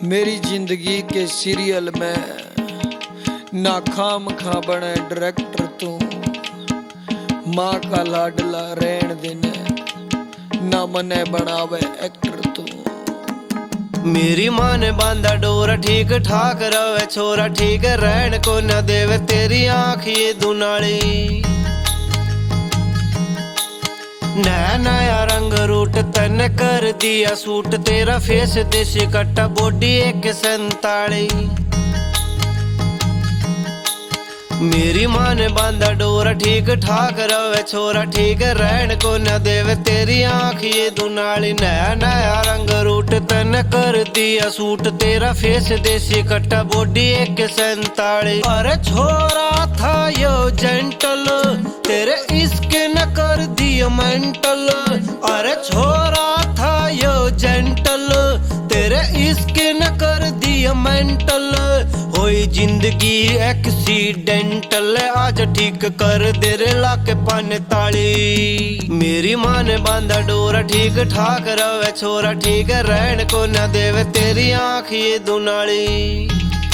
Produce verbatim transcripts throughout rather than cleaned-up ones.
मेरी जिंदगी के सीरियल में ना खाम खा बने डायरेक्टर तू, माँ का लाडला रहन देने ना मने बनावे एक्टर तू। मेरी माँ ने बांधा डोरा ठीक ठाक रवे छोरा, ठीक रहन को न देवे तेरी आँख ये दुनाली। नया नया रंग रूट तन कर दिया सूट, तेरा फेस देसी कट्टा बॉडी एक संताली। मेरी माँ ने बांधा डोरा ठीक ठाक रवे छोरा, ठीक रहन को न देवे तेरी आँख ये दुनाली। नया नया रंग रूट तन कर दिया सूट, तेरा फेस देसी कट्टा बॉडी एक संताली। अरे छोरा था यो जेंटल, तेरे इश्क न कर दिया मेंटल। अरे छोरा था यो जेंटल, तेरे इश्क न कर दिया मेंटल। होई जिंदगी एक्सीडेंटल, आज ठीक कर दे रे लाके पाने ताली। मेरी माँ ने बांधा डोरा ठीक ठाक रवे छोरा, ठीक रहन को न देवे तेरी आँख ये दुनाली।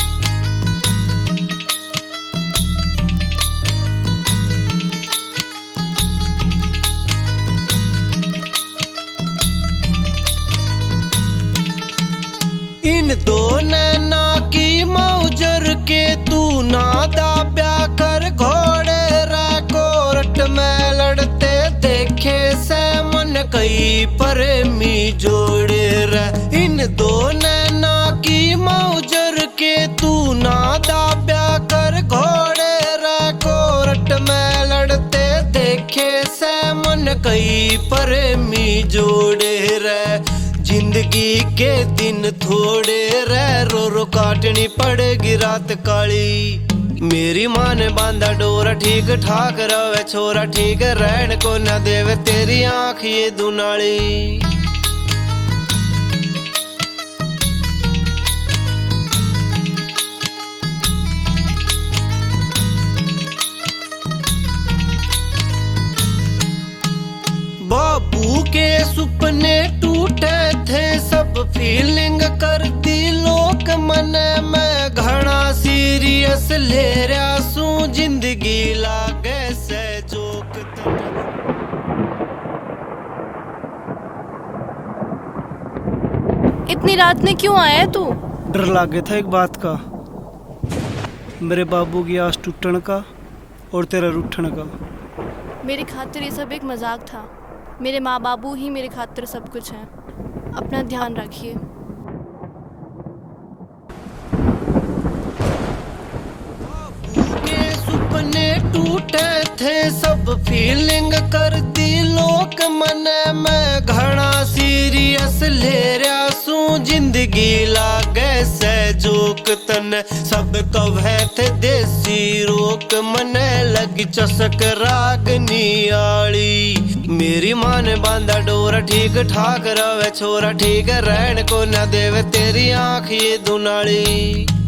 इन दो नैना की मौजर के तू ना दाब्या कर, घोड़े रे कोर्ट में लड़ते देखे से मन कई प्रेमी जोड़े रे। इन दो नैना की मौजर के तू ना दाब्या कर, घोड़े रे कोर्ट में लड़ते देखे से मन कई प्रेमी जोड़े रे। जिंदगी के दिन थोड़े रह, रो रो काटनी पड़ेगी रात काली। मेरी माँ ने बांधा डोरा ठीक ठाक रवे छोरा, ठीक रहन को न देवे तेरी आँख ये दुनाली। बाबू के सुपने टूटे थे सब, फीलिंग करती लोक मन में घना सीरियस ले रहा सू, जिंदगी लागे से जोक। इतनी रात में क्यों आया तू? डर लागे था एक बात का, मेरे बाबू की आस टूटने का और तेरा रूठने का। मेरे खातिर ये सब एक मजाक था, मेरे माँ बाबू ही मेरे खातिर सब कुछ है। अपना ध्यान रखिए। के सुपने टूटे थे सब, फीलिंग करती लोक मन में घना सीरियस ले रहा सू, जिंदगी लागे से जोक तन सब कहे थे देसी रोक, मने लगी चसक रागनी आली। मेरी माँ ने बांधा डोरा ठीक ठाक रवे छोरा, ठीक रहन को न देवे तेरी आँख ये दुनाली।